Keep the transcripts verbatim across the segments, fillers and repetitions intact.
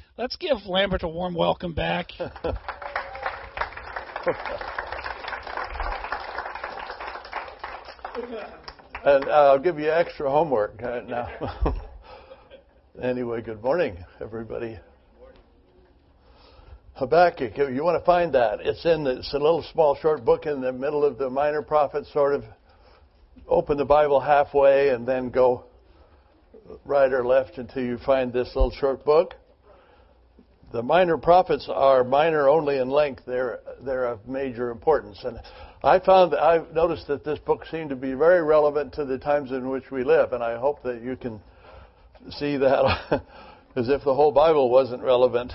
Let's give Lambert a warm welcome back. And uh, I'll give you extra homework uh, now. Anyway, good morning, everybody. Habakkuk, you want to find that. It's in the, it's a little small short book in the middle of the minor prophets, sort of open the Bible halfway and then go right or left until you find this little short book. The minor prophets are minor only in length. They're they're of major importance. And I found that I've noticed that this book seemed to be very relevant to the times in which we live, and I hope that you can see that as if the whole Bible wasn't relevant.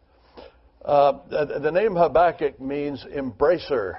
Uh, the, the name Habakkuk means embracer,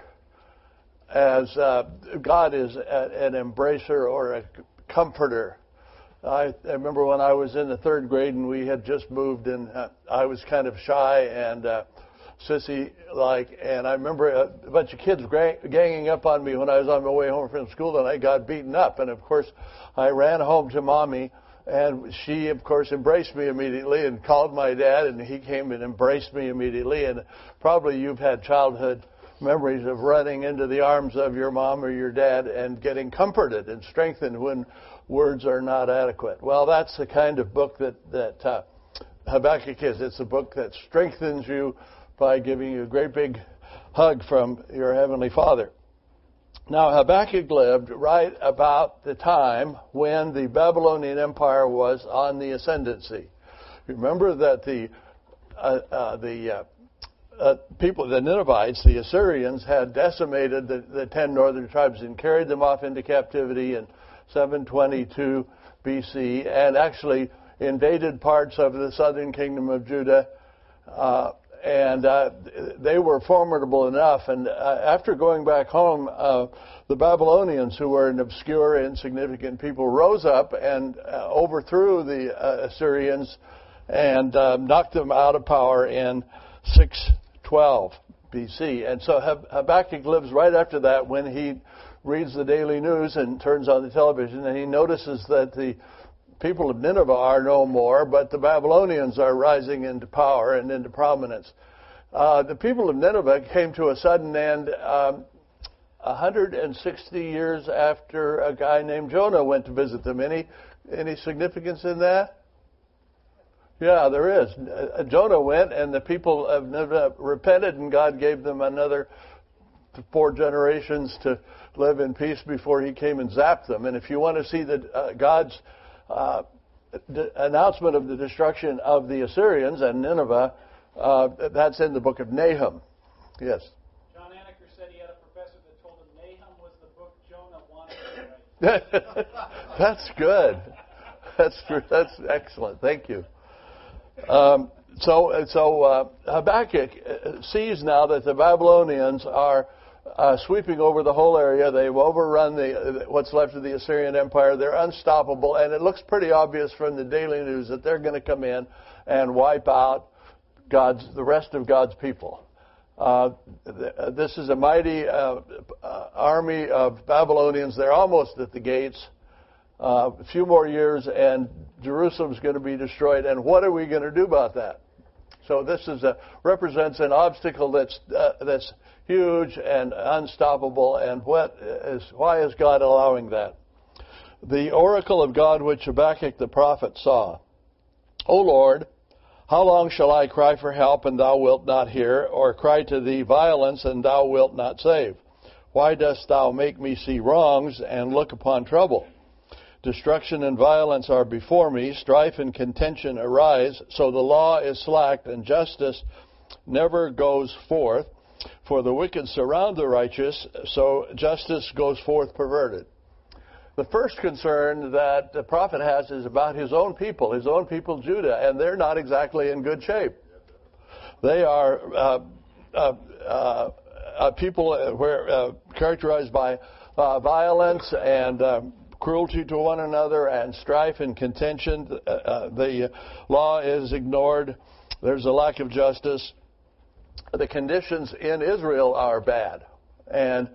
as uh, God is a, an embracer or a comforter. I, I remember when I was in the third grade and we had just moved, and uh, I was kind of shy and uh, sissy-like, and I remember a, a bunch of kids gra- ganging up on me when I was on my way home from school, and I got beaten up. And of course, I ran home to Mommy, and she, of course, embraced me immediately and called my dad, and he came and embraced me immediately. And probably you've had childhood memories of running into the arms of your mom or your dad and getting comforted and strengthened when words are not adequate. Well, that's the kind of book that, that uh, Habakkuk is. It's a book that strengthens you by giving you a great big hug from your Heavenly Father. Now, Habakkuk lived right about the time when the Babylonian Empire was on the ascendancy. Remember that the uh, uh, the uh, uh, people, the Ninevites, the Assyrians, had decimated the, the ten northern tribes and carried them off into captivity in seven twenty-two B C and actually invaded parts of the southern kingdom of Judah. Uh, And uh, they were formidable enough. And uh, after going back home, uh, the Babylonians, who were an obscure, insignificant people, rose up and uh, overthrew the uh, Assyrians and uh, knocked them out of power in six twelve B C. And so Habakkuk lives right after that when he reads the daily news and turns on the television, and he notices that the people of Nineveh are no more, but the Babylonians are rising into power and into prominence. Uh, the people of Nineveh came to a sudden end um, one hundred sixty years after a guy named Jonah went to visit them. Any any significance in that? Yeah, there is. Uh, Jonah went, and the people of Nineveh repented, and God gave them another four generations to live in peace before he came and zapped them. And if you want to see that uh, God's Uh, the announcement of the destruction of the Assyrians and Nineveh, uh, that's in the book of Nahum. Yes? John Aneker said he had a professor that told him Nahum was the book Jonah wanted to write. That's good. That's that's excellent. Thank you. Um, so so uh, Habakkuk sees now that the Babylonians are Uh, sweeping over the whole area. They've overrun the what's left of the Assyrian Empire. They're unstoppable, and it looks pretty obvious from the daily news that they're going to come in and wipe out God's the rest of God's people. Uh, th- this is a mighty uh, uh, army of Babylonians. They're almost at the gates. Uh, a few more years, and Jerusalem's going to be destroyed. And what are we going to do about that? So this is a represents an obstacle that's uh, that's huge and unstoppable. And what is why is God allowing that? The oracle of God which Habakkuk the prophet saw. O Lord, how long shall I cry for help and thou wilt not hear, or cry to thee violence and thou wilt not save? Why dost thou make me see wrongs and look upon trouble? Destruction and violence are before me, strife and contention arise, so the law is slacked and justice never goes forth. For the wicked surround the righteous, so justice goes forth perverted. The first concern that the prophet has is about his own people, his own people Judah, and they're not exactly in good shape. They are uh, uh, uh, uh, people where uh, characterized by uh, violence and uh, cruelty to one another and strife and contention. Uh, uh, the law is ignored. There's a lack of justice. The conditions in Israel are bad. And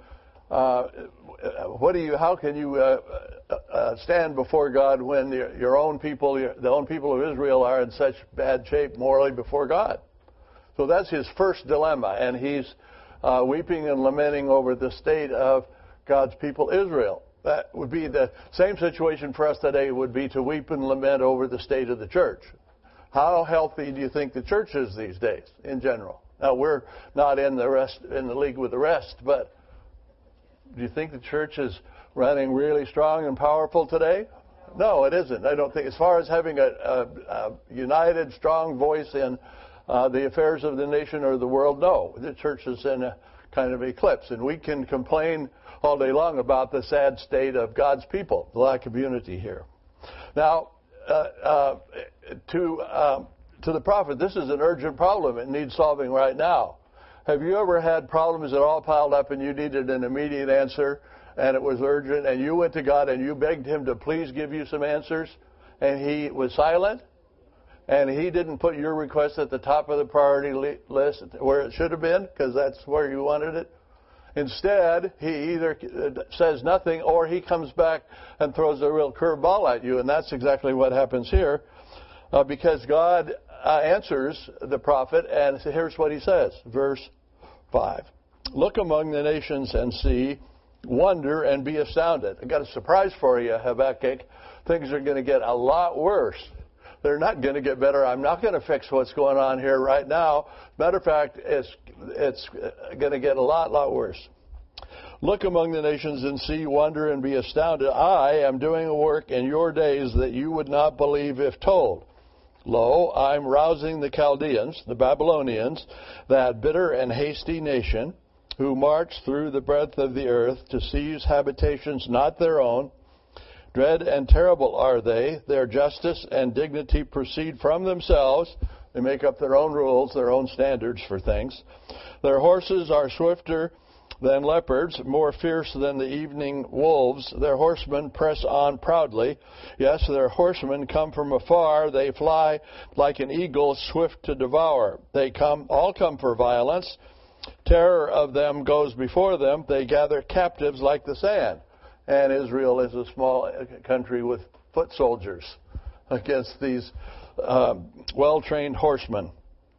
uh, what do you? How can you uh, uh, stand before God when your, your own people, your, the own people of Israel, are in such bad shape morally before God? So that's his first dilemma, and he's uh, weeping and lamenting over the state of God's people, Israel. That would be the same situation for us today. Would be to weep and lament over the state of the church. How healthy do you think the church is these days, in general? Now, we're not in the rest in the league with the rest, but do you think the church is running really strong and powerful today? No, it isn't. I don't think. As far as having a, a, a united, strong voice in uh, the affairs of the nation or the world, no. The church is in a kind of eclipse, and we can complain all day long about the sad state of God's people, the lack of unity here. Now, uh, uh, to um, to the prophet, this is an urgent problem. It needs solving right now. Have you ever had problems that all piled up and you needed an immediate answer, and it was urgent, and you went to God and you begged him to please give you some answers, and he was silent, and he didn't put your request at the top of the priority list where it should have been, because that's where you wanted it? Instead, he either says nothing or he comes back and throws a real curveball at you, and that's exactly what happens here, uh, because God uh, answers the prophet, and here's what he says, verse five. Look among the nations and see, wonder and be astounded. I've got a surprise for you, Habakkuk. Things are going to get a lot worse. They're not going to get better. I'm not going to fix what's going on here right now. Matter of fact, it's it's going to get a lot, lot worse. Look among the nations and see, wonder and be astounded. I am doing a work in your days that you would not believe if told. Lo, I'm rousing the Chaldeans, the Babylonians, that bitter and hasty nation, who march through the breadth of the earth to seize habitations not their own. Dread and terrible are they. Their justice and dignity proceed from themselves. They make up their own rules, their own standards for things. Their horses are swifter than leopards, more fierce than the evening wolves. Their horsemen press on proudly. Yes, their horsemen come from afar. They fly like an eagle, swift to devour. They come, all come for violence. Terror of them goes before them. They gather captives like the sand. And Israel is a small country with foot soldiers against these um, well-trained horsemen.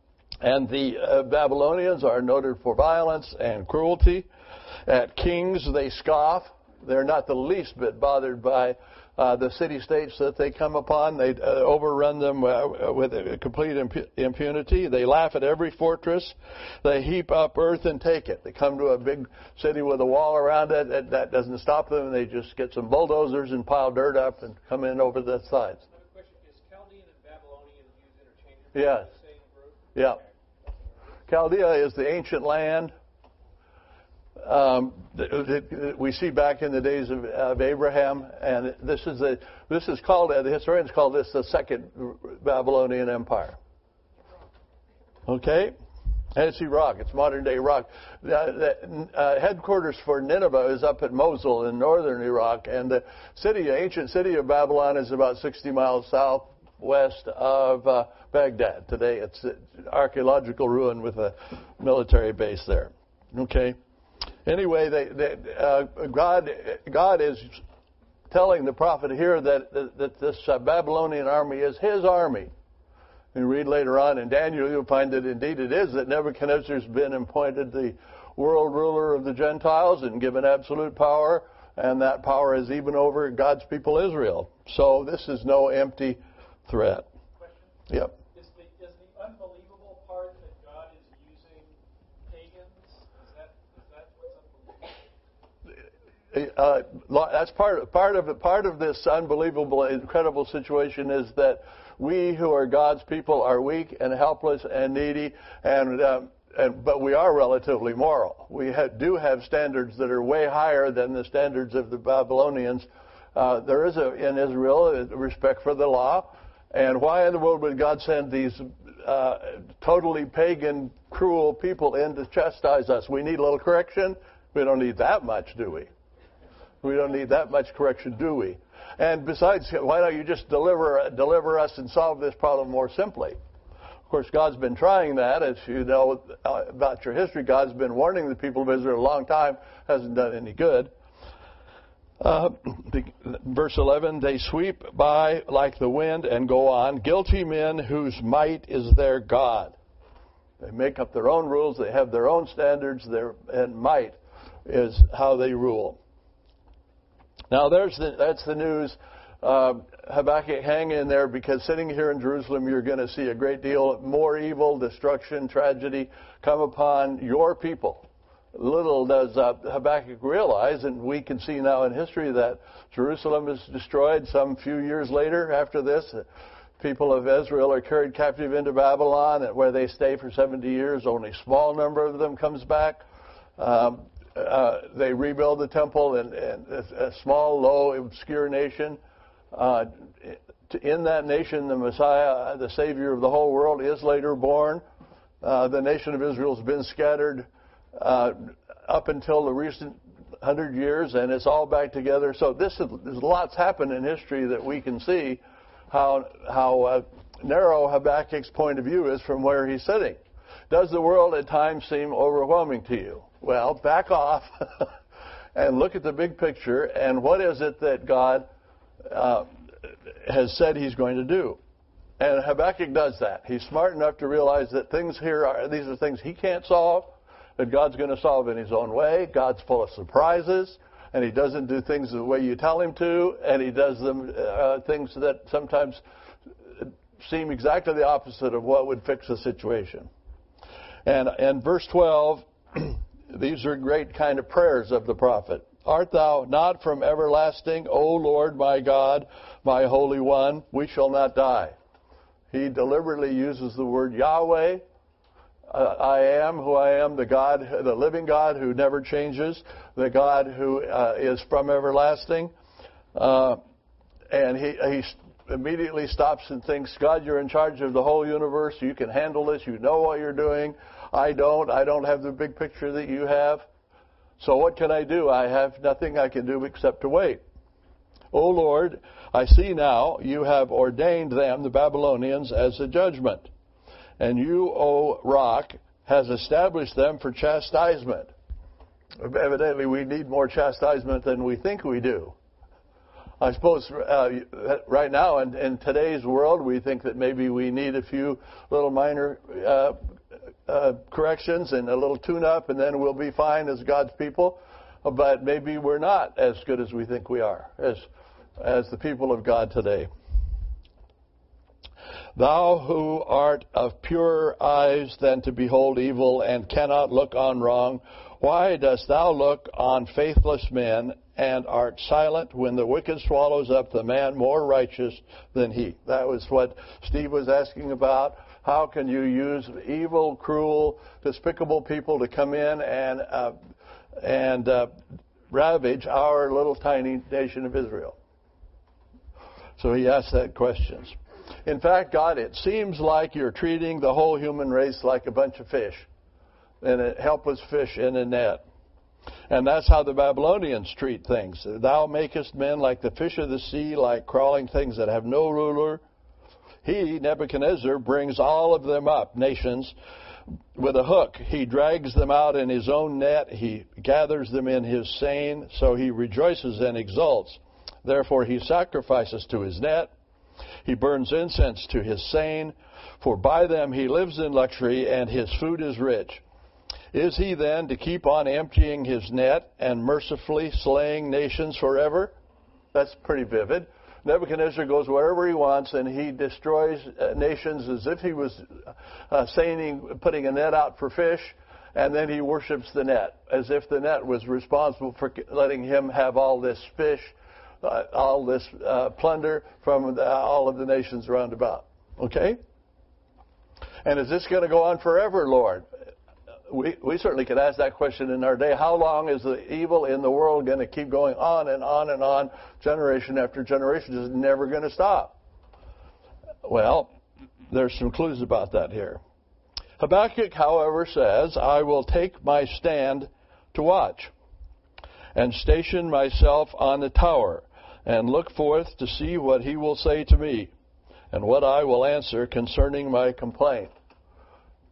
And the uh, Babylonians are noted for violence and cruelty. At kings they scoff. They're not the least bit bothered by uh, the city-states that they come upon. They uh, overrun them uh, with complete imp- impunity. They laugh at every fortress. They heap up earth and take it. They come to a big city with a wall around it. That, that doesn't stop them. They just get some bulldozers and pile dirt up and come in over the sides. Another question. Is Chaldean and Babylonian used interchangeably? Yes. The same group? Yeah. Chaldea is the ancient land. Um, we see back in the days of, of Abraham, and this is a, this is called, the historians call this the second Babylonian Empire. Okay? And it's Iraq. It's modern day Iraq. The, the uh, headquarters for Nineveh is up at Mosul in northern Iraq, and the city, ancient city of Babylon is about sixty miles southwest of uh, Baghdad. Today it's an archaeological ruin with a military base there. Okay? Anyway, they, they, uh, God, God is telling the prophet here that, that, that this uh, Babylonian army is his army. You read later on in Daniel, you'll find that indeed it is, that Nebuchadnezzar has been appointed the world ruler of the Gentiles and given absolute power, and that power is even over God's people Israel. So this is no empty threat. Question? Yep. Is the, is the unbelievable part that God is using pagans? Is that, is that what's unbelievable? Uh, that's part part of part of this unbelievable, incredible situation is that we who are God's people are weak and helpless and needy, and, um, and but we are relatively moral. We ha- do have standards that are way higher than the standards of the Babylonians. Uh, there is a, in Israel a respect for the law, and why in the world would God send these uh, totally pagan, cruel people in to chastise us? We need a little correction. We don't need that much, do we? We don't need that much correction, do we? And besides, why don't you just deliver deliver us and solve this problem more simply? Of course, God's been trying that. As you know about your history, God's been warning the people of Israel a long time. Hasn't done any good. Uh, the, verse eleven, they sweep by like the wind and go on, guilty men whose might is their God. They make up their own rules. They have their own standards. Their, and might is how they rule. Now, there's the, that's the news. Uh, Habakkuk, hang in there, because sitting here in Jerusalem, you're going to see a great deal more evil, destruction, tragedy come upon your people. Little does uh, Habakkuk realize, and we can see now in history, that Jerusalem is destroyed some few years later after this. The people of Israel are carried captive into Babylon, where they stay for seventy years. Only a small number of them comes back. Um, uh, they rebuild the temple, and, and a small, low, obscure nation. Uh, in that nation, the Messiah, the Savior of the whole world, is later born. Uh, the nation of Israel has been scattered uh, up until the recent hundred years, and it's all back together. So this is, there's lots happened in history that we can see how how uh, narrow Habakkuk's point of view is from where he's sitting. Does the world at times seem overwhelming to you? Well, back off and look at the big picture, and what is it that God Uh, has said he's going to do. And Habakkuk does that. He's smart enough to realize that things here are, these are things he can't solve, that God's going to solve in his own way. God's full of surprises, and he doesn't do things the way you tell him to, and he does them uh, things that sometimes seem exactly the opposite of what would fix a situation. And, and verse twelve, these are great kind of prayers of the prophet. Art thou not from everlasting, O Lord my God, my Holy One? We shall not die. He deliberately uses the word Yahweh. Uh, I am who I am, the God, the living God who never changes, the God who uh, is from everlasting. Uh, and he, he immediately stops and thinks, God, you're in charge of the whole universe. You can handle this. You know what you're doing. I don't. I don't have the big picture that you have. So what can I do? I have nothing I can do except to wait. O Lord, I see now you have ordained them, the Babylonians, as a judgment. And you, O rock, has established them for chastisement. Evidently, we need more chastisement than we think we do. I suppose uh, right now in, in today's world, we think that maybe we need a few little minor uh, Uh, corrections and a little tune-up, and then we'll be fine as God's people. But maybe we're not as good as we think we are, as as the people of God today. Thou who art of purer eyes than to behold evil and cannot look on wrong, why dost thou look on faithless men and art silent when the wicked swallows up the man more righteous than he? That was what Steve was asking about. How can you use evil, cruel, despicable people to come in and uh, and uh, ravage our little tiny nation of Israel? So he asked that questions. In fact, God, it seems like you're treating the whole human race like a bunch of fish, and a helpless fish in a net. And that's how the Babylonians treat things. Thou makest men like the fish of the sea, like crawling things that have no ruler. He, Nebuchadnezzar, brings all of them up, nations, with a hook. He drags them out in his own net. He gathers them in his seine, so he rejoices and exults. Therefore he sacrifices to his net. He burns incense to his seine, for by them he lives in luxury, and his food is rich. Is he then to keep on emptying his net and mercifully slaying nations forever? That's pretty vivid. Nebuchadnezzar goes wherever he wants, and he destroys uh, nations as if he was uh, seining, putting a net out for fish, and then he worships the net, as if the net was responsible for letting him have all this fish, uh, all this uh, plunder from the, all of the nations around about. Okay? And is this going to go on forever, Lord? We, we certainly could ask that question in our day. How long is the evil in the world going to keep going on and on and on, generation after generation? Is it never going to stop? Well, there's some clues about that here. Habakkuk, however, says, I will take my stand to watch and station myself on the tower and look forth to see what he will say to me and what I will answer concerning my complaint.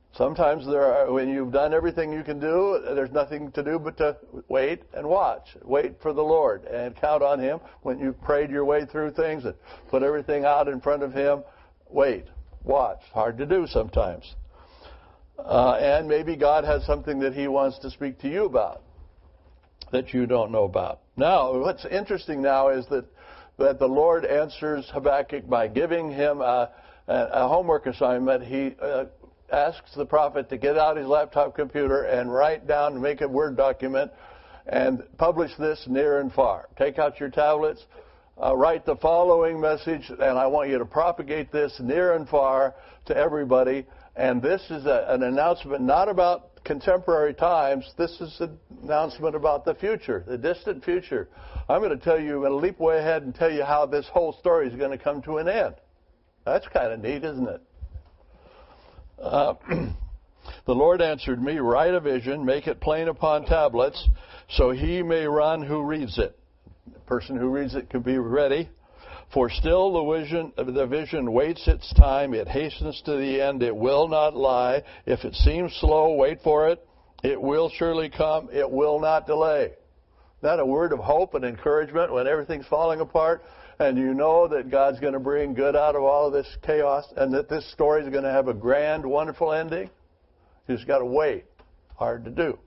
Sometimes there are, when you've done everything you can do, there's nothing to do but to wait and watch. Wait for the Lord and count on Him. When you've prayed your way through things and put everything out in front of Him, wait, watch. Hard to do sometimes. Uh, and maybe God has something that He wants to speak to you about that you don't know about. Now, what's interesting now is that, that the Lord answers Habakkuk by giving him a, a, a homework assignment. He uh, asks the prophet to get out his laptop computer and write down and make a Word document and publish this near and far. Take out your tablets, uh, write the following message, and I want you to propagate this near and far to everybody. And this is a, an announcement not about contemporary times. This is an announcement about the future, the distant future. I'm going to tell you, I'm going to leap way ahead and tell you how this whole story is going to come to an end. That's kind of neat, isn't it? Uh, the Lord answered me, write a vision, make it plain upon tablets, so he may run who reads it. The person who reads it can be ready. For still the vision, the vision waits its time. It hastens to the end. It will not lie. If it seems slow, wait for it. It will surely come. It will not delay. Isn't that a word of hope and encouragement when everything's falling apart? And you know that God's going to bring good out of all of this chaos and that this story is going to have a grand, wonderful ending? You just got to wait. Hard to do.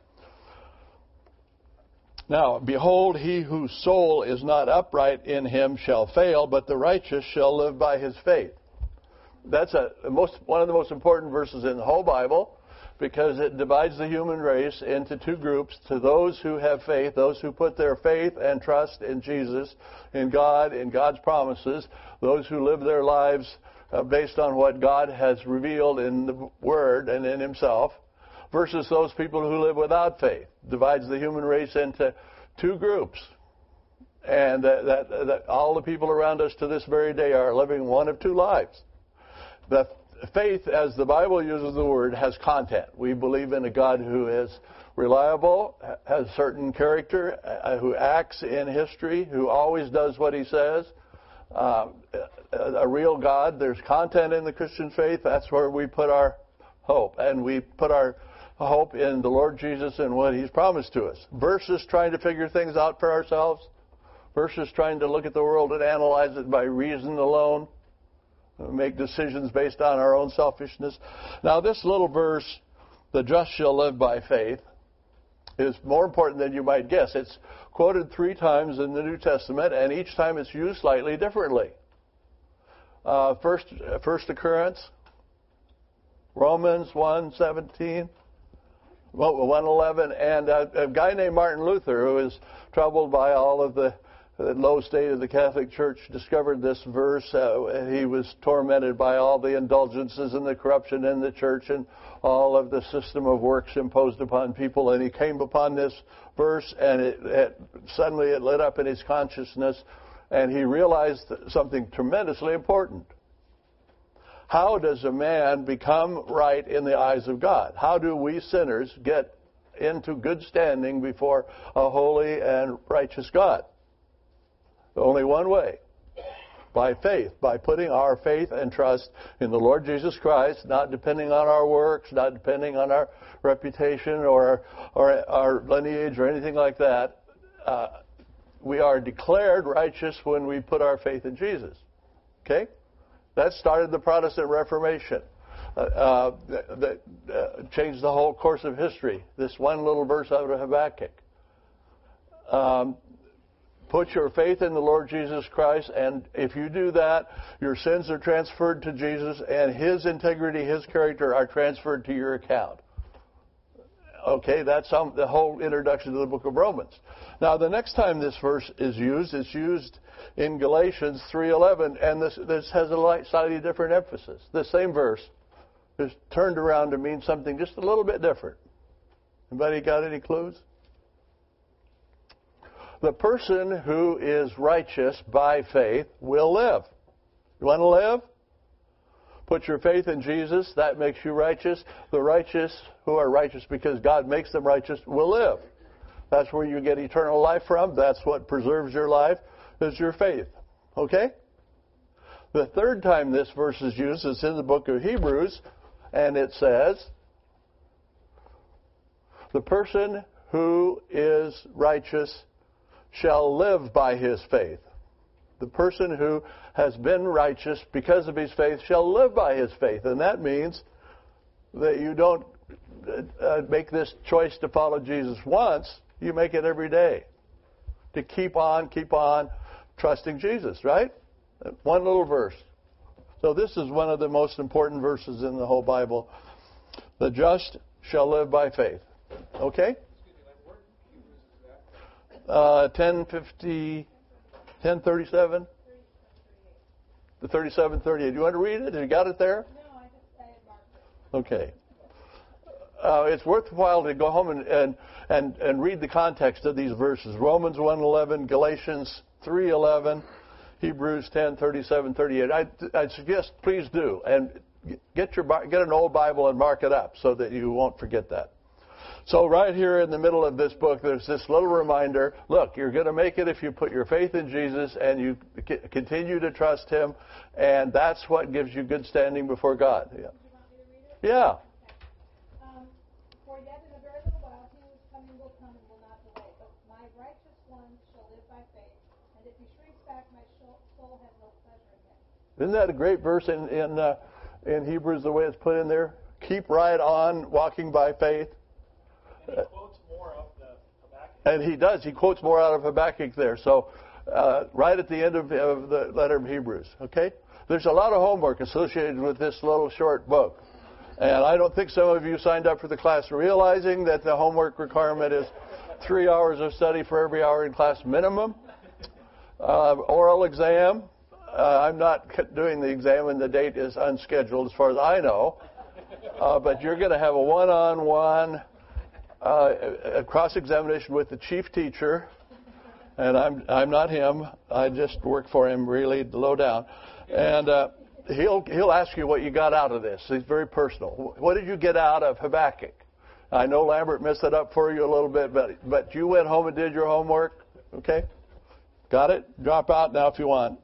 Now, behold, he whose soul is not upright in him shall fail, but the righteous shall live by his faith. That's a, most, one of the most important verses in the whole Bible, because it divides the human race into two groups: to those who have faith, those who put their faith and trust in Jesus, in God, in God's promises, those who live their lives uh, based on what God has revealed in the Word and in Himself, versus those people who live without faith. Divides the human race into two groups. And that, that, that all the people around us to this very day are living one of two lives. The faith, as the Bible uses the word, has content. We believe in a God who is reliable, has certain character, uh, who acts in history, who always does what He says. Uh, a real God. There's content in the Christian faith. That's where we put our hope. And we put our hope in the Lord Jesus and what He's promised to us, versus trying to figure things out for ourselves, versus trying to look at the world and analyze it by reason alone, make decisions based on our own selfishness. Now, this little verse, the just shall live by faith, is more important than you might guess. It's quoted three times in the New Testament, and each time it's used slightly differently. Uh, first, first occurrence, Romans one seventeen. one eleven, and a, a guy named Martin Luther, who is troubled by all of the, the low state of the Catholic Church, discovered this verse. Uh, he was tormented by all the indulgences and the corruption in the church and all of the system of works imposed upon people, and he came upon this verse, and it, it, suddenly it lit up in his consciousness, and he realized something tremendously important. How does a man become right in the eyes of God? How do we sinners get into good standing before a holy and righteous God? Only one way. By faith, by putting our faith and trust in the Lord Jesus Christ, not depending on our works, not depending on our reputation or, or our lineage or anything like that. Uh, we are declared righteous when we put our faith in Jesus. Okay? That started the Protestant Reformation. Uh, uh, that uh, changed the whole course of history. This one little verse out of Habakkuk. Um, put your faith in the Lord Jesus Christ, and if you do that, your sins are transferred to Jesus, and His integrity, His character are transferred to your account. Okay, that's some, the whole introduction to the book of Romans. Now, the next time this verse is used, it's used in Galatians three eleven, and this, this has a light, slightly different emphasis. The same verse is turned around to mean something just a little bit different. Anybody got any clues? The person who is righteous by faith will live. You want to live? Put your faith in Jesus. That makes you righteous. The righteous who are righteous because God makes them righteous will live. That's where you get eternal life from. That's what preserves your life, is your faith. Okay? The third time this verse is used is in the book of Hebrews, And it says, the person who is righteous shall live by his faith. The person who has been righteous because of his faith shall live by his faith. And that means that you don't uh, make this choice to follow Jesus once, you make it every day. To keep on, keep on trusting Jesus, right? One little verse. So this is one of the most important verses in the whole Bible. The just shall live by faith. Okay? Uh, ten fifty, ten thirty-seven? The thirty-seven thirty-eight. Do you want to read it? You got it there? No, I just I had marked it. Okay. Uh, it's worthwhile to go home and, and, and, and read the context of these verses. Romans one eleven, Galatians three eleven, Hebrews ten thirty-seven thirty-eight. I I suggest please do, and get your get an old Bible and mark it up so that you won't forget that. So right here in the middle of this book, there's this little reminder. Look, you're going to make it if you put your faith in Jesus and you c- continue to trust Him, and that's what gives you good standing before God. Yeah. Do you want me to read it? Yeah. Um, For yet in a very little while he who is coming will come and will not delay. But my righteous one shall live by faith, and if he shrinks back, my soul has no pleasure in him. Isn't that a great verse in in, uh, in Hebrews, the way it's put in there? Keep right on walking by faith. And he quotes more of the Habakkuk. And he does. He quotes more out of Habakkuk there. So uh, right at the end of, of the letter of Hebrews. Okay? There's a lot of homework associated with this little short book. And I don't think some of you signed up for the class realizing that the homework requirement is three hours of study for every hour in class minimum. Uh, oral exam. Uh, I'm not doing the exam, and the date is unscheduled as far as I know. Uh, but you're going to have a one-on-one uh, a cross-examination with the chief teacher. And I'm I'm not him. I just work for him really low down. And uh, he'll he'll ask you what you got out of this. It's very personal. What did you get out of Habakkuk? I know Lambert messed it up for you a little bit, but but you went home and did your homework. Okay? Got it? Drop out now if you want.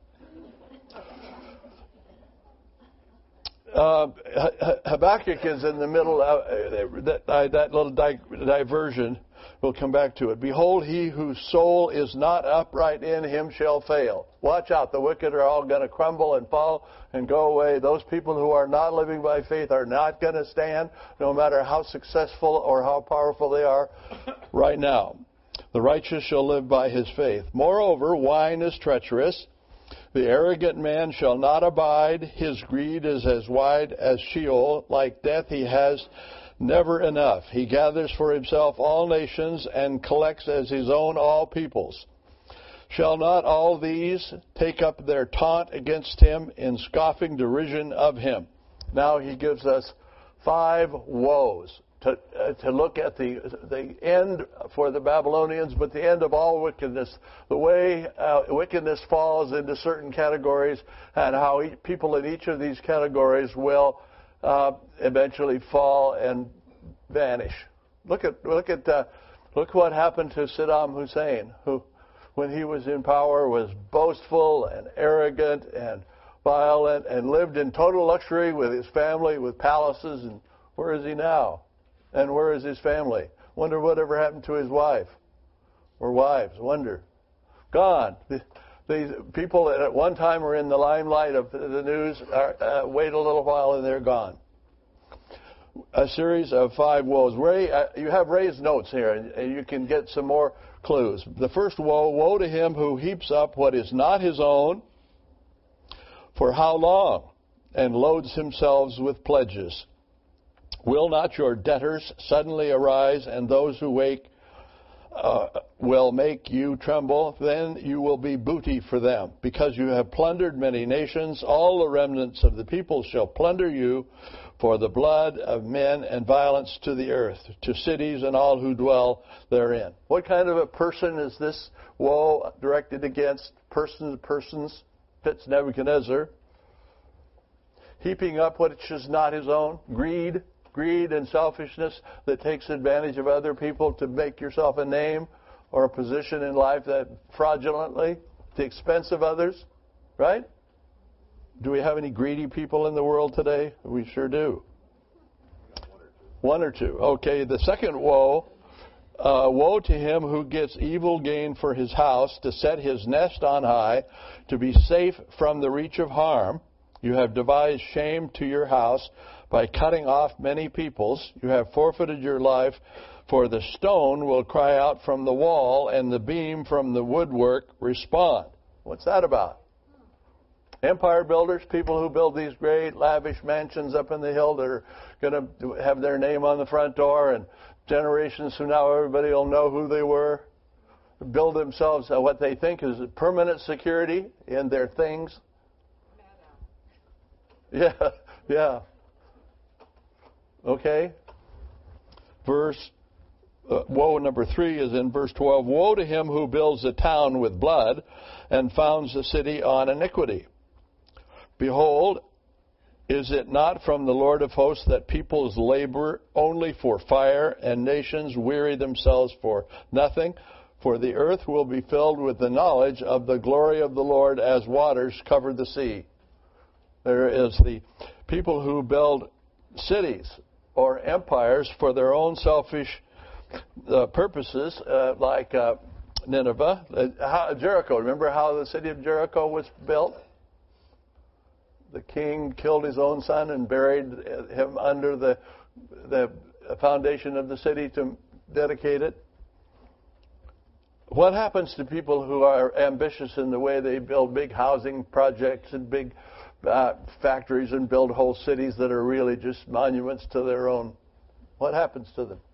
Uh, Habakkuk is in the middle of uh, that, uh, that little di- diversion. We'll come back to it. Behold, he whose soul is not upright in him shall fail. Watch out. The wicked are all going to crumble and fall and go away. Those people who are not living by faith are not going to stand, no matter how successful or how powerful they are right now. The righteous shall live by his faith. Moreover, wine is treacherous. The arrogant man shall not abide. His greed is as wide as Sheol. Like death, he has never enough. He gathers for himself all nations and collects as his own all peoples. Shall not all these take up their taunt against him in scoffing derision of him? Now he gives us five woes to, uh, to look at the the end for the Babylonians, but the end of all wickedness, the way uh, wickedness falls into certain categories, and how each, people in each of these categories will uh, eventually fall and vanish. Look at look at uh, look what happened to Saddam Hussein, who, when he was in power, was boastful and arrogant and violent and lived in total luxury with his family, with palaces. And where is he now? And where is his family? Wonder whatever happened to his wife or wives. Wonder. Gone. These people that at one time were in the limelight of the news are, uh, wait a little while and they're gone. A series of five woes. Ray, uh, you have Ray's notes here, and, and you can get some more clues. The first woe: woe to him who heaps up what is not his own. For how long? And loads himself with pledges. Will not your debtors suddenly arise, and those who wake uh, will make you tremble? Then you will be booty for them, because you have plundered many nations. All the remnants of the people shall plunder you for the blood of men and violence to the earth, to cities and all who dwell therein. What kind of a person is this woe directed against? Persons, persons, fits Nebuchadnezzar. Heaping up what is not his own. Greed. Greed and selfishness that takes advantage of other people to make yourself a name or a position in life that fraudulently, at the expense of others, right? Do we have any greedy people in the world today? We sure do. One or two. Okay, the second woe, uh, woe to him who gets evil gain for his house, to set his nest on high, to be safe from the reach of harm. You have devised shame to your house by cutting off many peoples. You have forfeited your life, for the stone will cry out from the wall, and the beam from the woodwork respond. What's that about? Empire builders, people who build these great lavish mansions up in the hill that are going to have their name on the front door, and generations from now everybody will know who they were. Build themselves what they think is permanent security in their things. Yeah, yeah. Okay. Verse, uh, woe number three is in verse twelve. Woe to him who builds a town with blood and founds a city on iniquity. Behold, is it not from the Lord of hosts that peoples labor only for fire, and nations weary themselves for nothing? For the earth will be filled with the knowledge of the glory of the Lord as waters cover the sea. There is the people who build cities or empires for their own selfish uh, purposes, uh, like uh, Nineveh. Uh, how, Jericho, remember how the city of Jericho was built? The king killed his own son and buried him under the the foundation of the city to dedicate it. What happens to people who are ambitious in the way they build big housing projects and big uh, factories and build whole cities that are really just monuments to their own? What happens to them?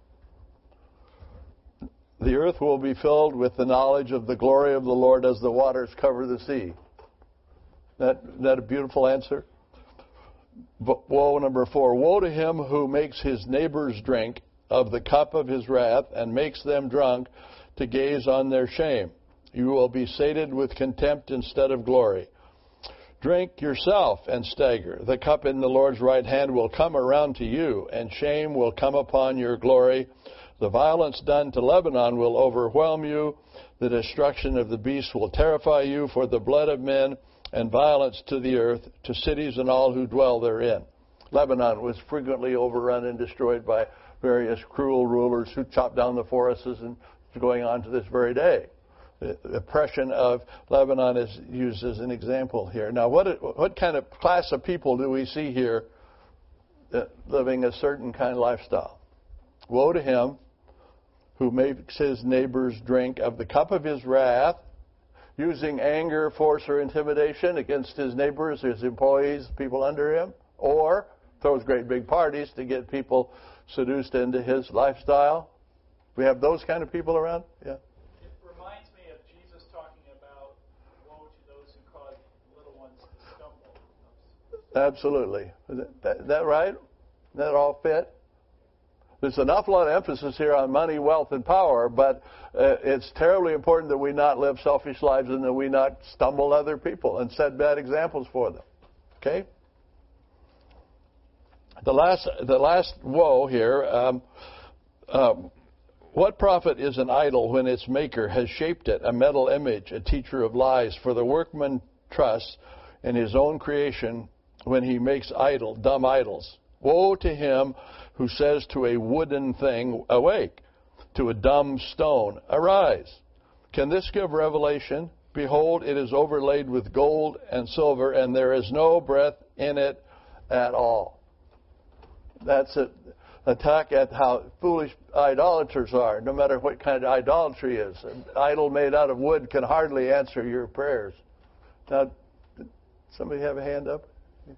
The earth will be filled with the knowledge of the glory of the Lord as the waters cover the sea. That, that a beautiful answer? But woe number four. Woe to him who makes his neighbors drink of the cup of his wrath and makes them drunk to gaze on their shame. You will be sated with contempt instead of glory. Drink yourself and stagger. The cup in the Lord's right hand will come around to you, and shame will come upon your glory. The violence done to Lebanon will overwhelm you. The destruction of the beast will terrify you, for the blood of men and violence to the earth, to cities and all who dwell therein. Lebanon was frequently overrun and destroyed by various cruel rulers who chopped down the forests, and it's going on to this very day. The oppression of Lebanon is used as an example here. Now, what what kind of class of people do we see here living a certain kind of lifestyle? Woe to him who makes his neighbors drink of the cup of his wrath, using anger, force, or intimidation against his neighbors, his employees, people under him, or throws great big parties to get people seduced into his lifestyle. We have those kind of people around? Yeah. It reminds me of Jesus talking about woe to those who cause little ones to stumble. Absolutely. Is that, that right? Does that all fit? There's an awful lot of emphasis here on money, wealth, and power, but uh, it's terribly important that we not live selfish lives and that we not stumble other people and set bad examples for them. Okay? The last, the last woe here, um, um, what profit is an idol when its maker has shaped it, a metal image, a teacher of lies? For the workman trusts in his own creation when he makes idol, dumb idols. Woe to him who says to a wooden thing, awake, to a dumb stone, arise. Can this give revelation? Behold, it is overlaid with gold and silver, and there is no breath in it at all. That's an attack at how foolish idolaters are, no matter what kind of idolatry is. An idol made out of wood can hardly answer your prayers. Now, did somebody have a hand up?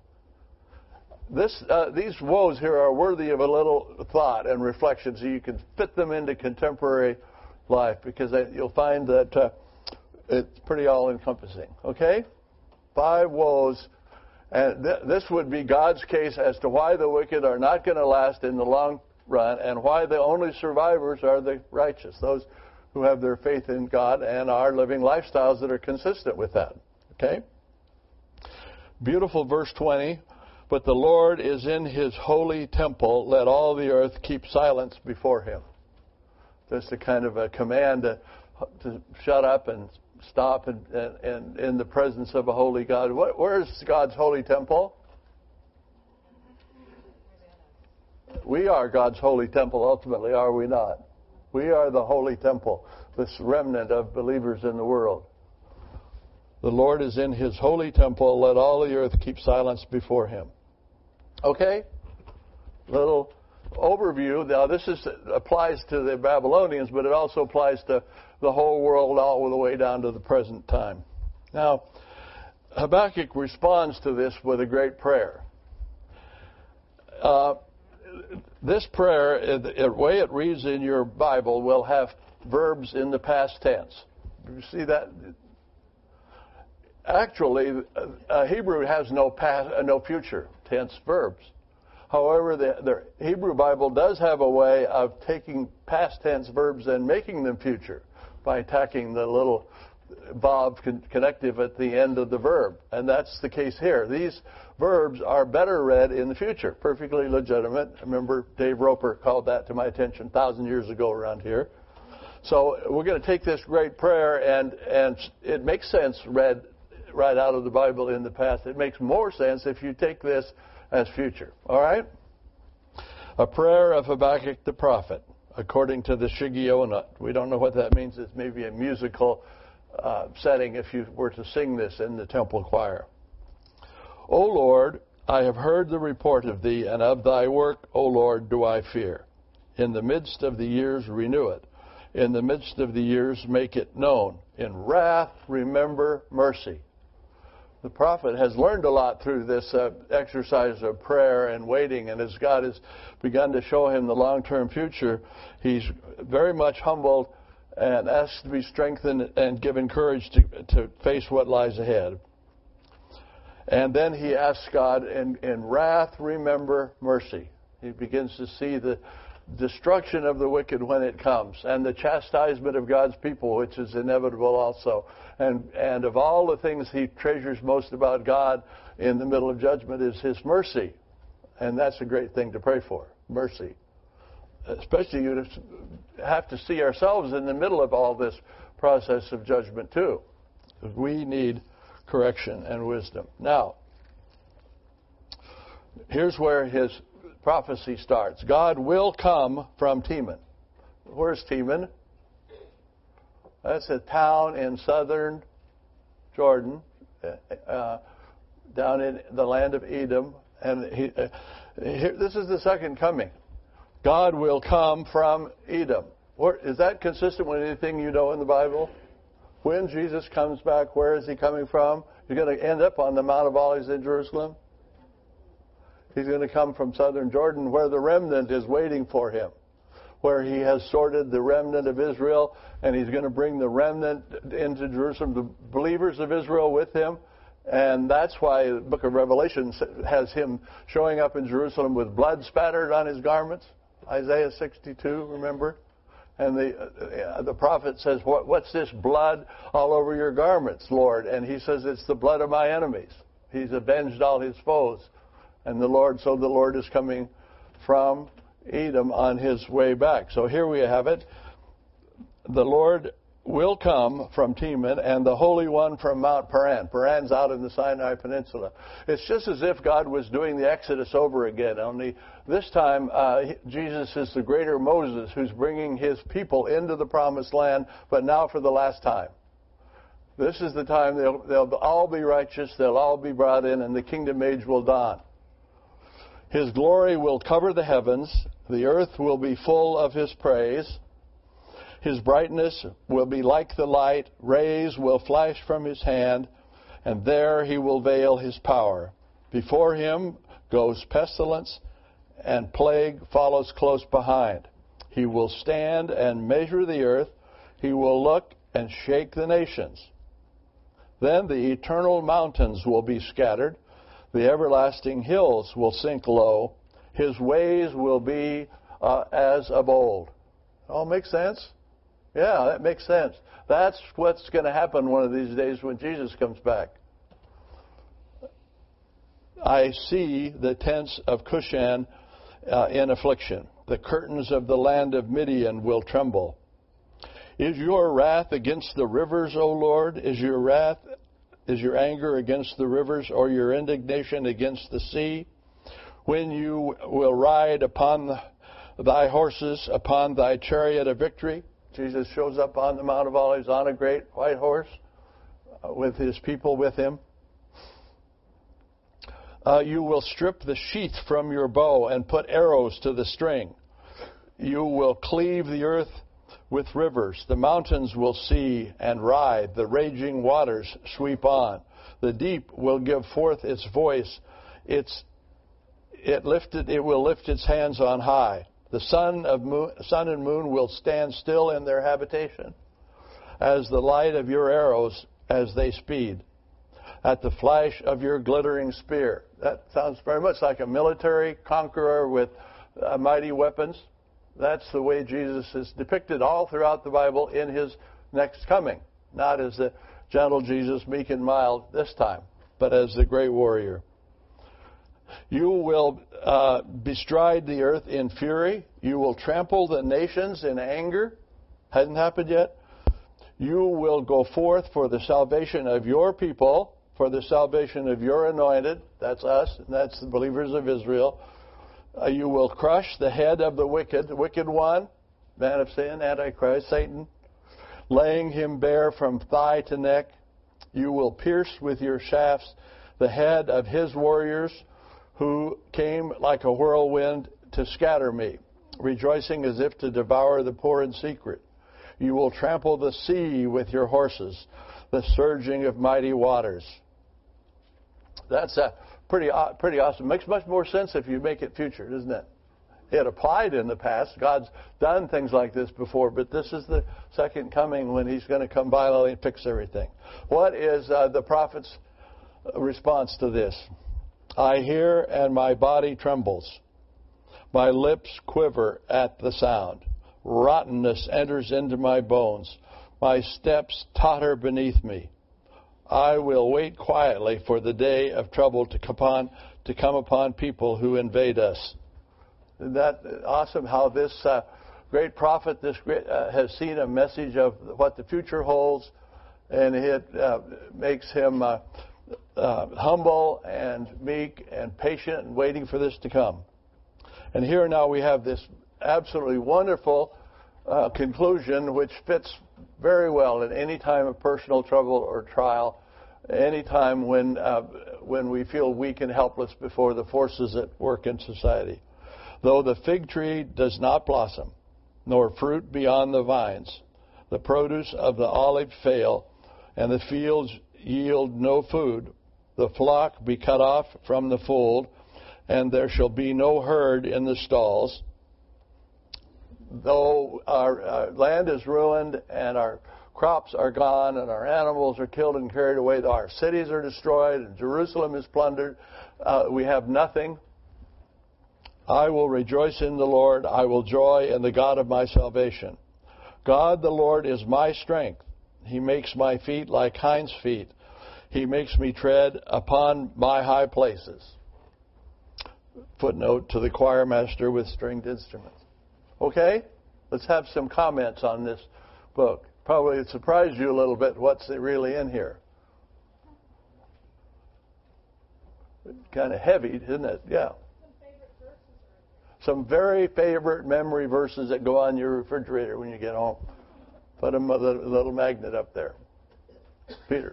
This, uh, these woes here are worthy of a little thought and reflection, so you can fit them into contemporary life, because you'll find that uh, it's pretty all-encompassing. Okay? Five woes. And th- this would be God's case as to why the wicked are not going to last in the long run, and why the only survivors are the righteous, those who have their faith in God and are living lifestyles that are consistent with that. Okay? Beautiful verse twenty. But the Lord is in his holy temple. Let all the earth keep silence before him. That's a kind of a command to, to shut up and stop and, and, and in the presence of a holy God. What, where is God's holy temple? We are God's holy temple ultimately, are we not? We are the holy temple, this remnant of believers in the world. The Lord is in his holy temple. Let all the earth keep silence before him. Okay? Little overview. Now, this is, applies to the Babylonians, but it also applies to the whole world all the way down to the present time. Now, Habakkuk responds to this with a great prayer. Uh, this prayer, the way it reads in your Bible, will have verbs in the past tense. You see that? Actually, uh, Hebrew has no past, uh, no future tense verbs. However, the, the Hebrew Bible does have a way of taking past tense verbs and making them future by tacking the little vav con- connective at the end of the verb. And that's the case here. These verbs are better read in the future. Perfectly legitimate. Remember, Dave Roper called that to my attention a thousand years ago around here. So we're going to take this great prayer, and, and it makes sense read right out of the Bible in the past. It makes more sense if you take this as future. All right? A prayer of Habakkuk the prophet, according to the Shigionoth. We don't know what that means. It's maybe a musical uh, setting if you were to sing this in the temple choir. O Lord, I have heard the report of thee, and of thy work, O Lord, do I fear. In the midst of the years, renew it. In the midst of the years, make it known. In wrath, remember mercy. The prophet has learned a lot through this uh, exercise of prayer and waiting, and as God has begun to show him the long-term future, he's very much humbled and asked to be strengthened and given courage to, to face what lies ahead. And then he asks God, in, in wrath, remember mercy. He begins to see the destruction of the wicked when it comes, and the chastisement of God's people, which is inevitable also. And and of all the things he treasures most about God in the middle of judgment is his mercy. And that's a great thing to pray for, mercy. Especially you have to see ourselves in the middle of all this process of judgment too. We need correction and wisdom. Now, here's where his prophecy starts. God will come from Teman. Where's Teman? That's a town in southern Jordan, uh, down in the land of Edom. And he, uh, here, this is the second coming. God will come from Edom. Where, is that consistent with anything you know in the Bible? When Jesus comes back, where is he coming from? He's going to end up on the Mount of Olives in Jerusalem. He's going to come from southern Jordan, where the remnant is waiting for him, where he has sorted the remnant of Israel, and he's going to bring the remnant into Jerusalem, the believers of Israel with him. And that's why the book of Revelation has him showing up in Jerusalem with blood spattered on his garments. Isaiah sixty-two, remember? And the uh, the prophet says, what, what's this blood all over your garments, Lord? And he says, it's the blood of my enemies. He's avenged all his foes. And the Lord, so the Lord is coming from Edom on his way back. So here we have it. The Lord will come from Teman, and the Holy One from Mount Paran. Paran's out in the Sinai Peninsula. It's just as if God was doing the Exodus over again, only this time uh, Jesus is the greater Moses who's bringing his people into the Promised Land, but now for the last time. This is the time they'll, they'll all be righteous, they'll all be brought in, and the kingdom age will dawn. His glory will cover the heavens, the earth will be full of his praise. His brightness will be like the light, rays will flash from his hand, and there he will veil his power. Before him goes pestilence, and plague follows close behind. He will stand and measure the earth, he will look and shake the nations. Then the eternal mountains will be scattered, the everlasting hills will sink low, his ways will be uh, as of old. All make sense? Yeah, that makes sense. That's what's going to happen one of these days when Jesus comes back. I see the tents of Cushan uh, in affliction. The curtains of the land of Midian will tremble. Is your wrath against the rivers, O Lord? Is your wrath, is your anger against the rivers, or your indignation against the sea? when you will ride upon the, thy horses, upon thy chariot of victory. Jesus shows up on the Mount of Olives on a great white horse uh, with his people with him. Uh, you will strip the sheath from your bow and put arrows to the string. You will cleave the earth with rivers. The mountains will see and ride. The raging waters sweep on. The deep will give forth its voice. Its, it, lifted, it will lift its hands on high. The sun, of moon, sun and moon will stand still in their habitation as the light of your arrows as they speed. At the flash of your glittering spear. That sounds very much like a military conqueror with uh, mighty weapons. That's the way Jesus is depicted all throughout the Bible in his next coming. Not as the gentle Jesus, meek and mild this time, but as the great warrior. You will uh, bestride the earth in fury. You will trample the nations in anger. Hasn't happened yet. You will go forth for the salvation of your people, for the salvation of your anointed. That's us, and that's the believers of Israel. Uh, you will crush the head of the wicked, the wicked one, man of sin, Antichrist, Satan, laying him bare from thigh to neck. You will pierce with your shafts the head of his warriors who came like a whirlwind to scatter me, rejoicing as if to devour the poor in secret. You will trample the sea with your horses, the surging of mighty waters. That's a pretty pretty awesome. Makes much more sense if you make it future, doesn't it? It applied in the past. God's done things like this before, but this is the second coming when he's going to come violently and fix everything. What is uh, the prophet's response to this? I hear and my body trembles. My lips quiver at the sound. Rottenness enters into my bones. My steps totter beneath me. I will wait quietly for the day of trouble to come upon, to come upon people who invade us. Isn't that awesome how this uh, great prophet this great, uh, has seen a message of what the future holds, and it uh, makes him uh, uh, humble and meek and patient and waiting for this to come. And here now we have this absolutely wonderful uh, conclusion which fits very well in any time of personal trouble or trial, any time when uh, when we feel weak and helpless before the forces at work in society. Though the fig tree does not blossom, nor fruit be on the vines, the produce of the olive fail, and the fields yield no food, the flock be cut off from the fold, and there shall be no herd in the stalls. Though our, our land is ruined and our crops are gone and our animals are killed and carried away, though our cities are destroyed and Jerusalem is plundered, uh, we have nothing. I will rejoice in the Lord. I will joy in the God of my salvation. God the Lord is my strength. He makes my feet like hinds' feet. He makes me tread upon my high places. Footnote to the choir master with stringed instruments. Okay? Let's have some comments on this book. Probably it surprised you a little bit what's really in here. Kind of heavy, isn't it? Yeah. Some very favorite memory verses that go on your refrigerator when you get home. Put them with a little magnet up there. Peter.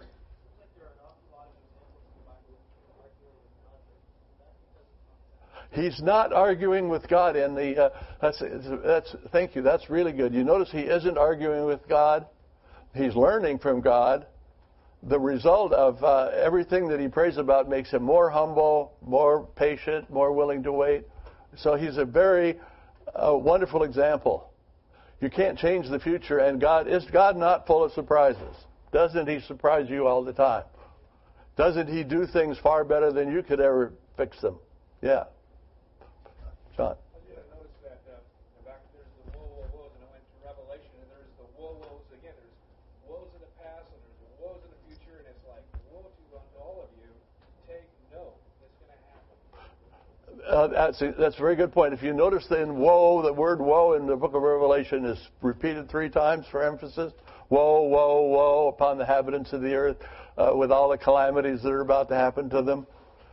He's not arguing with God in the. Uh, that's, that's. Thank you. That's really good. You notice he isn't arguing with God. He's learning from God. The result of uh, everything that he prays about makes him more humble, more patient, more willing to wait. So he's a very uh, wonderful example. You can't change the future, and God is God not full of surprises? Doesn't he surprise you all the time? Doesn't he do things far better than you could ever fix them? Yeah. John. Yeah, I noticed that uh, back there's the woe, woe, woes, and I went to Revelation, and there's the woe, woes again. There's woes in the past, and there's woes in the future, and it's like, woe to unto all of you. Take note, it's going to happen. Uh, that's, a, that's a very good point. If you notice in woe, the word woe in the book of Revelation is repeated three times for emphasis. Woe, woe, woe upon the inhabitants of the earth uh, with all the calamities that are about to happen to them.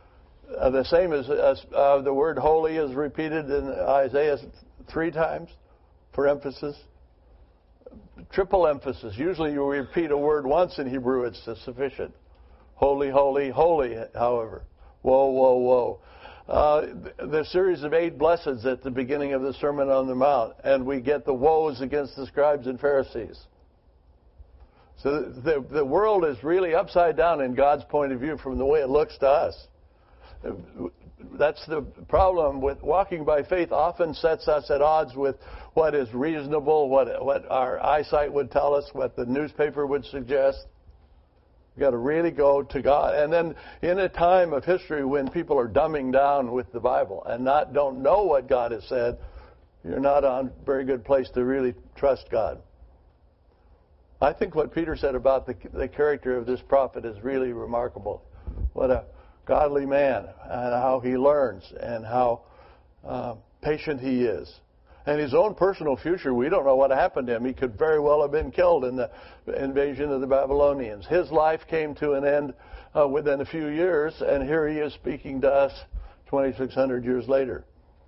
Uh, the same as, as uh, the word holy is repeated in Isaiah three times for emphasis. Triple emphasis. Usually you repeat a word once in Hebrew, it's sufficient. Holy, holy, holy, however. Whoa, whoa, whoa. Uh, the series of eight blessings at the beginning of the Sermon on the Mount, and we get the woes against the scribes and Pharisees. So the, the world is really upside down in God's point of view from the way it looks to us. That's the problem with walking by faith. Often sets us at odds with what is reasonable, what what our eyesight would tell us, what the newspaper would suggest. We've got to really go to God. And then in a time of history when people are dumbing down with the Bible and not don't know what God has said, you're not on a very good place to really trust God. I think what Peter said about the, the character of this prophet is really remarkable. What a godly man, and how he learns, and how uh, patient he is. And his own personal future, we don't know what happened to him. He could very well have been killed in the invasion of the Babylonians. His life came to an end uh, within a few years, and here he is speaking to us twenty-six hundred years later.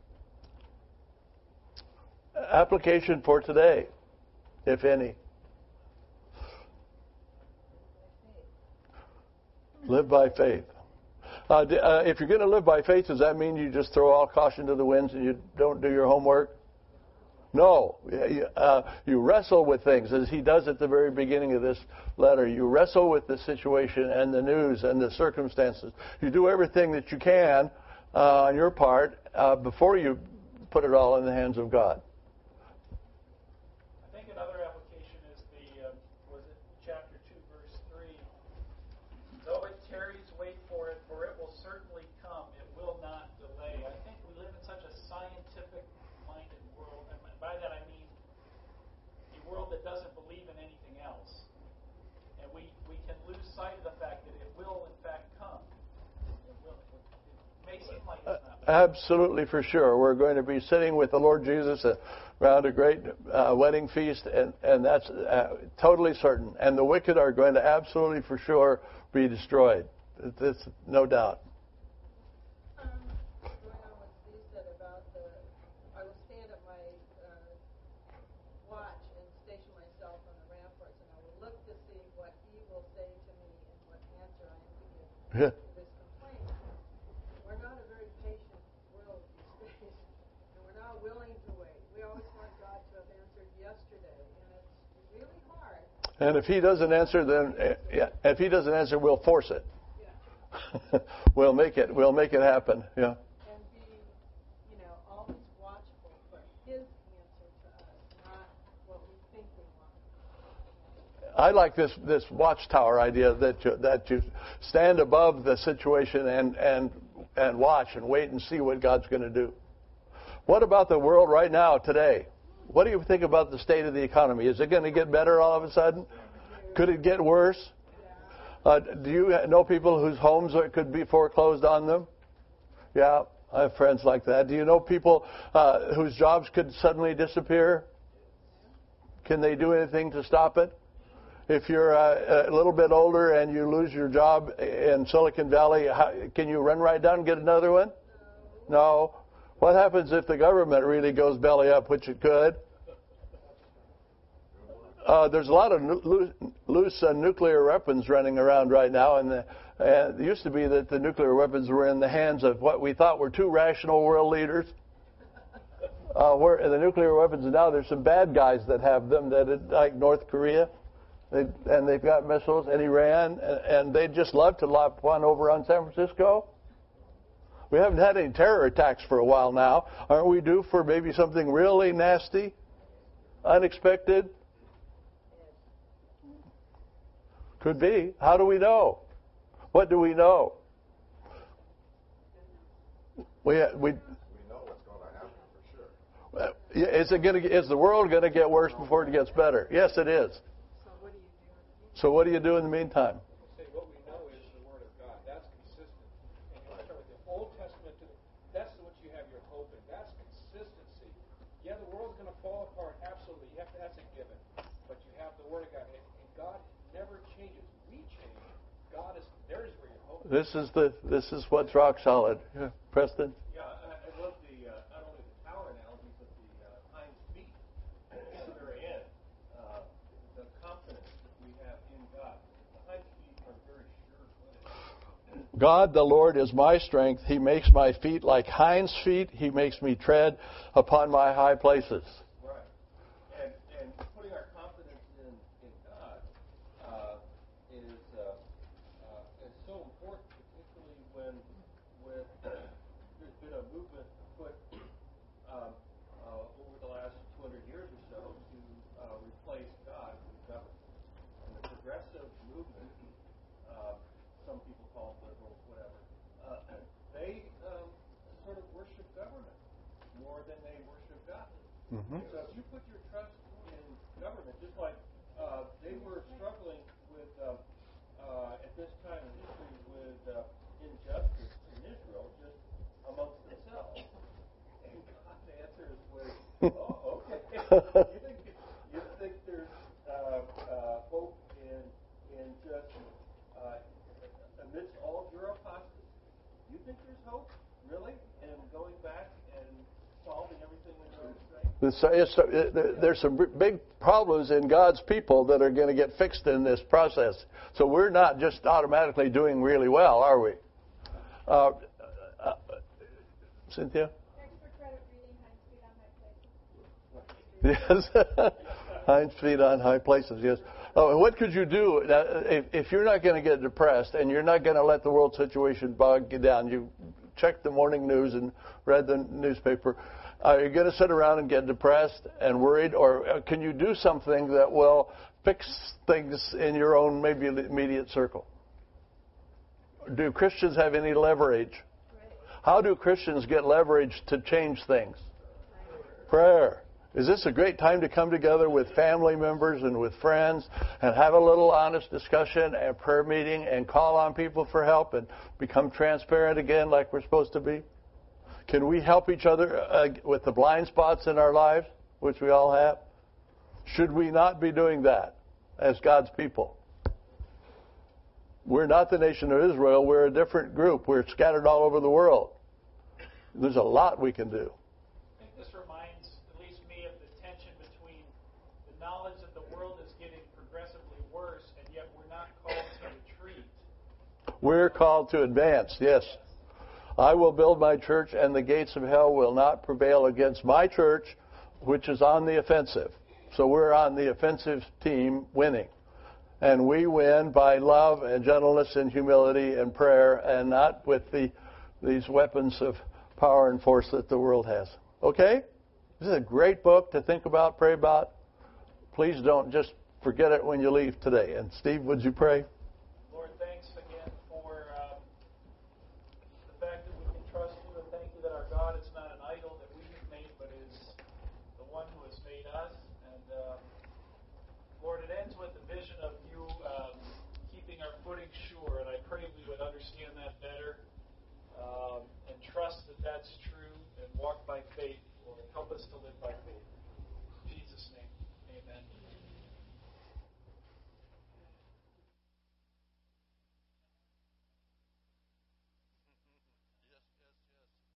Application for today, if any. Live by faith. Uh, uh, if you're going to live by faith, does that mean you just throw all caution to the winds and you don't do your homework? No. Uh, you wrestle with things, as he does at the very beginning of this letter. You wrestle with the situation and the news and the circumstances. You do everything that you can uh, on your part uh, before you put it all in the hands of God. I think another application is the, uh, was it chapter two, verse three? Though it tarries, wait for it, for it will certainly come. It will not delay. I think we live in such a scientific-minded world. And by that I mean a world that doesn't believe in anything else. And we, we can lose sight of the fact that it will, in fact, come. It will. It may seem like it's not. Absolutely, for sure. We're going to be sitting with the Lord Jesus around a great uh, wedding feast, and, and that's uh, totally certain. And the wicked are going to absolutely, for sure, be destroyed. There's no doubt. Um, going on what Steve said about the, I will stand at my uh, watch and station myself on the ramparts, and I will look to see what he will say to me and what answer I am to give Yeah. to this complaint. We're not a very patient world these days, and we're not willing to wait. We always want God to have answered yesterday, and it's really hard. And if he doesn't answer, then uh, yeah, if he doesn't answer, we'll force it. Yeah. we'll make it. We'll make it happen. Yeah. And be, you know, always watchful for his answer to us, not what we think we want. I like this this watchtower idea that you, that you stand above the situation and and and watch and wait and see what God's going to do. What about the world right now today? What do you think about the state of the economy? Is it going to get better all of a sudden? Could it get worse? Uh, do you know people whose homes are, could be foreclosed on them? Yeah, I have friends like that. Do you know people uh, whose jobs could suddenly disappear? Can they do anything to stop it? If you're uh, a little bit older and you lose your job in Silicon Valley, how, can you run right down and get another one? No. What happens if the government really goes belly up, which it could? Uh, there's a lot of nu- loose uh, nuclear weapons running around right now, and the, uh, it used to be that the nuclear weapons were in the hands of what we thought were two rational world leaders. Uh, where the nuclear weapons now, there's some bad guys that have them, that it, like North Korea, they, and they've got missiles, and Iran, and, and they'd just love to lop one over on San Francisco. We haven't had any terror attacks for a while now. Aren't we due for maybe something really nasty, unexpected? Could be. How do we know? What do we know? We we. We know what's going to happen for sure. Is it going to? Is the world going to get worse before it gets better? Yes, it is. So what do you do? So what do you do in the meantime? Say what we know is the Word of God. That's consistent. And you start with the Old Testament to the, that's what you have your hope in. That's consistency. Yeah, the world's going to fall apart. Absolutely. You have to, that's a given. But you have the Word of God. And, and God never changes. We change. God is, there's where your hope This is the this is what's rock solid. Yeah. Preston? Yeah, I, I love the, uh, not only the tower analogy, but the uh, hind feet at the very end. Uh, the confidence that we have in God. The hind feet are very sure-footed. God, the Lord, is my strength. He makes my feet like hinds' feet. He makes me tread upon my high places. Right. And, and putting our confidence in, in God uh, is, uh, uh, is so important, particularly when with, there's been a movement put um, uh, over the last two hundred years or so to uh, replace God with government. And the progressive movement, uh, some people call it liberals, whatever, uh, they um, sort of worship government more than they worship God. Mm-hmm. So if you put your trust in government, just like uh, they were struggling with, uh, uh, at this time in history, with uh, injustice in Israel, just amongst themselves. And God's answer was, oh, okay. you, think, you think there's uh, uh, hope in, in just, uh, amidst all of your apostasy? You think there's hope, really, in going back and solving everything in your own strength? This- it's- uh, There's some big problems in God's people that are going to get fixed in this process. So we're not just automatically doing really well, are we? Uh, uh, Cynthia? Extra credit reading Hinds Feet on High Places. Yes. Hinds feet on high places, yes. Oh, and what could you do now, if, if you're not going to get depressed and you're not going to let the world situation bog you down? You checked the morning news and read the newspaper. Are you going to sit around and get depressed and worried? Or can you do something that will fix things in your own maybe immediate circle? Do Christians have any leverage? How do Christians get leverage to change things? Prayer. Is this a great time to come together with family members and with friends and have a little honest discussion and prayer meeting and call on people for help and become transparent again like we're supposed to be? Can we help each other uh, with the blind spots in our lives, which we all have? Should we not be doing that as God's people? We're not the nation of Israel. We're a different group. We're scattered all over the world. There's a lot we can do. I think this reminds, at least me, of the tension between the knowledge that the world is getting progressively worse, and yet we're not called to retreat. We're called to advance, yes. I will build my church, and the gates of hell will not prevail against my church, which is on the offensive. So we're on the offensive team winning. And we win by love and gentleness and humility and prayer, and not with the these weapons of power and force that the world has. Okay? This is a great book to think about, pray about. Please don't just forget it when you leave today. And Steve, would you pray?